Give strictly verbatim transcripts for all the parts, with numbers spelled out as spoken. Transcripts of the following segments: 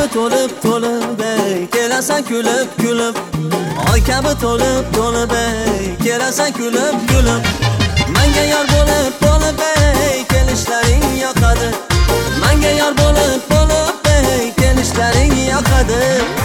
kabi to'lib to'lib ey kelasan kulib kulib, oy kabi to'lib to'lib ey kelasan kulib kulib, menga yor bo'lib bo'lib ey kelishlaring yoqadi, menga yor bo'lib bo'lib ey kelishlaring yoqadi.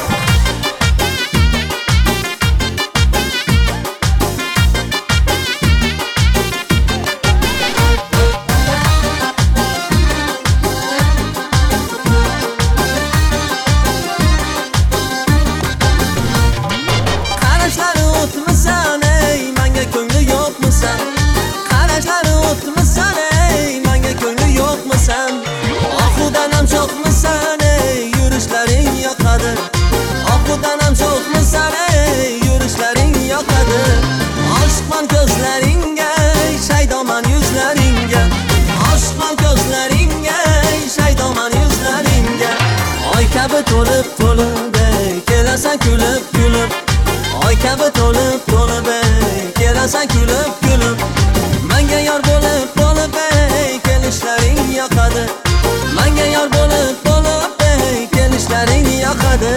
Qarashlari o'tmisan ey menga ko'ngli yo'qmisan, qarashlari o'tmisan ey menga ko'ngli yo'qmisan, oxudan ham sho'qmisan ey yurishlaring yoqadi, oxudan ham sho'qmisan ey yurishlaring yoqadi. Oshiqman ko'zlaringga shaydoman yuzlaringga, oshiqman ko'zlaringga shaydoman yuzlaringga, oy kabi to'lib to'lib ey kelasan kulib kulib, oy kabi to'lib to'lib ey kelasan kulib kulib, menga yor bo'lib bo'lib ey kelishlaring yoqadi, menga yor bo'lib bo'lib ey kelishlaring yoqadi.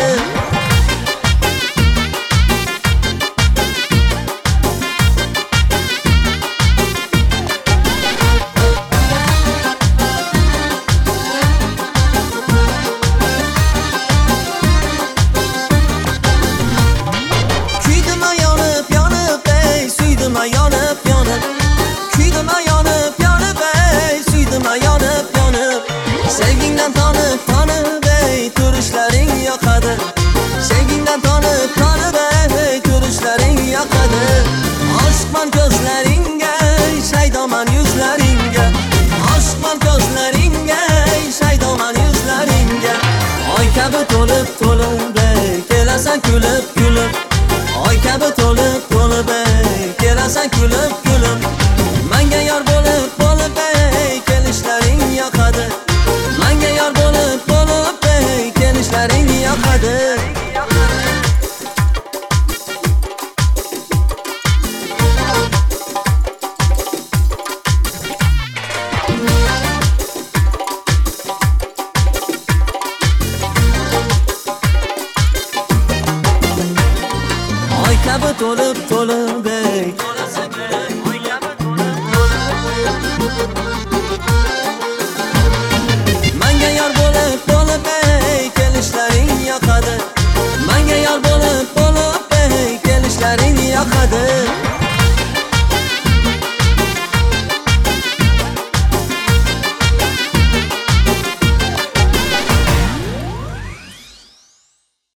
Yonib yonib, kuydim yonib yonib ey suydim yonib yonib, sevgingdan tonib tonib ey turishlaring yoqadi, sevgingdan tonib tonib ey turishlaring yoqadi. Oshiqman ko'zlaringga shaydoman yuzlaringga, oshiqman ko'zlaringga shaydoman yuzlaringga, oy kabi to'lib to'lib ey kelasan kulib kulib, oy kabi to'lib to'lib ey kelasan kulib kulib, menga yor bo'lib bo'lib ey kelishlaring yoqadi, menga yor bo'lib bo'lib ey kelishlaring yoqadi. Oy kabi to'lib to'lib ey menga yor bo'lib bo'lib ey kelishlaring yoqadi, menga yor